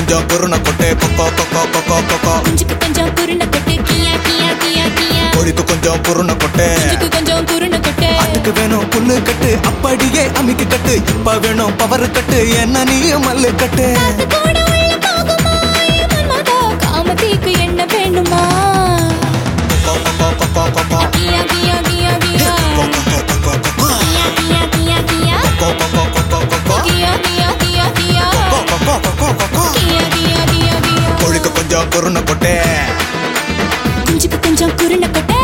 கொஞ்சம் குருண கொட்டே கொக்கோ கொக்கோ கொக்கோ கொக்கோ குஞ்சுக்கு கொஞ்சம் குருண கொட்டே கியா கியா கியா கியா கோழிக்கு கொஞ்சம் குருண கொட்டே குஞ்சுக்கு கொஞ்சம் குருண கொட்டே ஆட்டுக்கு வேணும் புல்லு கட்டு அப்படியே அமிக்கி கட்டு இப்ப வேணும் பவர் கட்டு என்ன நீயும் மல்லு கட்டு காத்து கூட உள்ள போகுமா மன்மதா காமத்திக்கு என்ன வேணுமா கொக்கோ கொக்கோ கொக்கோ கொக்கோ கியா கியா கியா கியா கொக்கோ கொக்கோ கொக்கோ கியா கியா கியா கியா கொக்கோ கொக்கோ கொக்கோ கியா கியா கியா கியா கொக்கோ கொக்கோ கொக்கோ கியா கியா கியா கியா கோழிக்கு கொஞ்சம் குருண கொட்டே குஞ்சுக்கு கொஞ்சம் குருண கொட்டே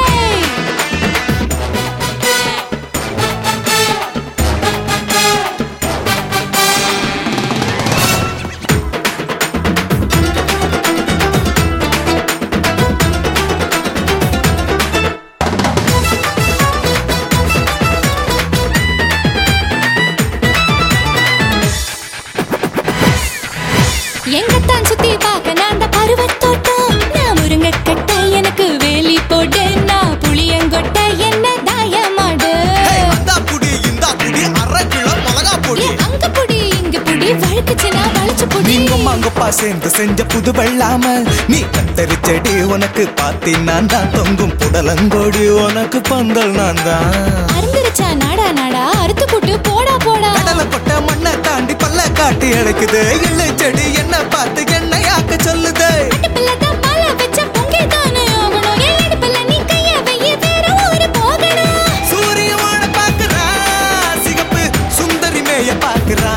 எங்கத்தான் சுத்தி பார்க்க நான் தான் பருவத்தோட்டம் நான் முருங்க கட்ட எனக்கு வேலி போடு நான் புளியங்கொட்ட என்ன தாயமாடு அந்த புடி இந்த புடி அரை கிலோ மிளகா பொடி அங்க புடி இங்க புடி வழுக்குச்சுனா வளைச்சு புடி நீங்க மாங்கப்பா சேர்ந்து செஞ்ச புது வெள்ளாம நீ கத்தரி செடி உனக்கு பாத்தி நான் தான் தொங்கும் புடலங்கோடி உனக்கு பந்தல் நான் தான் அருந்துருச்சா நாடா நாடா அறுத்து புட்டு போடா போடா கடலை கொட்ட மண்ணை தாண்டி பல்ல காட்டி அழைக்குது இல்லை செடி என்ன பார்த்து என்னையாக்க சொல்லுது அடுப்புல தான் பால வச்ச பொங்கி தானே ஆகணும் என் அடுப்புல நீ கைய வைய வேற ஊரு போகணும் சூரியமான பாக்குறா சிகப்பு சுந்தரி மேய பாக்குறா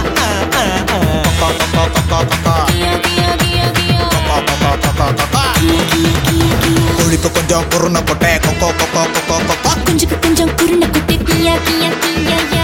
கியா கியா கியா கியா கியா கியா கியா கியா கோழிக்கு கொஞ்சம் குருண கொட்டை கொக்கோ கொக்கோ கொக்கோ கொக்கோ குஞ்சுக்கு கொஞ்சம் குருண கொட்டே கியா கியா கியா யா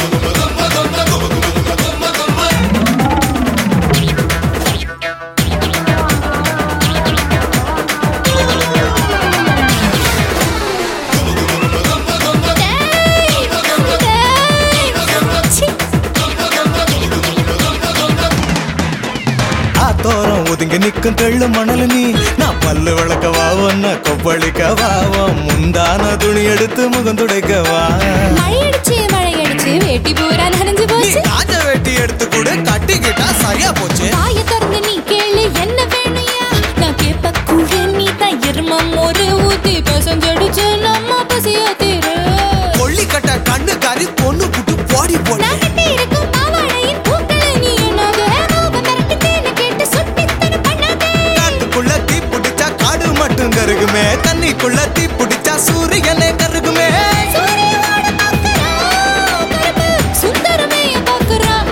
ஆத்தோரம் ஒதுங்கி நிக்கும் தெள்ளு மணல் நீ நான் பல்லு விளக்கவா ஒன்ன கொப்பளிக்கவா முந்தான துணி எடுத்து முகம் துடைக்கவா மழையடிச்சு வேட்டி பூரா நனைஞ்சு நீ போச்சு காஞ்ச வெட்டி எடுத்து கூட கட்டிக்கிட்டா சரியா போச்சு வாய திறந்து நீ கேளு என்ன வேணுயா நான் கேப்ப கூட நீ தான் எருமம் ஒரு ஊத்தி பசஞ்சடிச்சு நம்ம பசிய தீரு கொள்ளி கட்ட கண்ணு கறி பொண்ணு புட்டு போடி போடி நான் கட்டி இருக்கும் பாவாடையின் பூக்களை நீ என்னாக கோபம் மிரட்டி தேனை கேட்டு சுட்டித்தன பண்ணாதே காட்டுக்குள்ள தீ பிடிச்சா காடு மட்டும் கருகுமே தண்ணிக்குள்ள தீ பிடிச்சா சூரியனே கருகுமே சூரியனோட பார்க்கறான் கருப்பு சுந்தரமைய பார்க்கறான்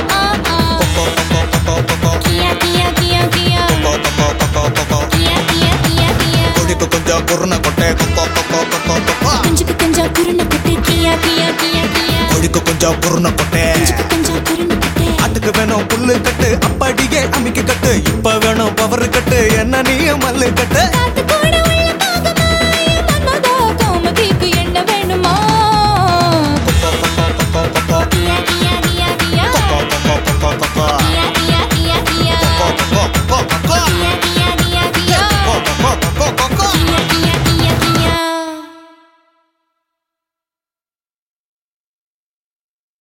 கியா கியா கியா கியா கியா கியா கியா கியா கொடிக்கு கொஞ்சம் குருண கொட்டை கொக்கோ கொக்கோ கொக்கோ கொக்கோ குஞ்சுக்கு கொஞ்சம் குருண கொட்டே கியா கியா கியா கியா கொடிக்கு கொஞ்சம் குருண கொட்டை குஞ்சுக்கு கொஞ்சம் குருண கொட்டே ஆட்டுக்கு வேணும் புல்லு கட்டு அப்படியே அமிக்கி கட்டு இப்ப வேணும் பவர் கட்டு என்ன நீயும் மல்லு கட்டு காத்து கூட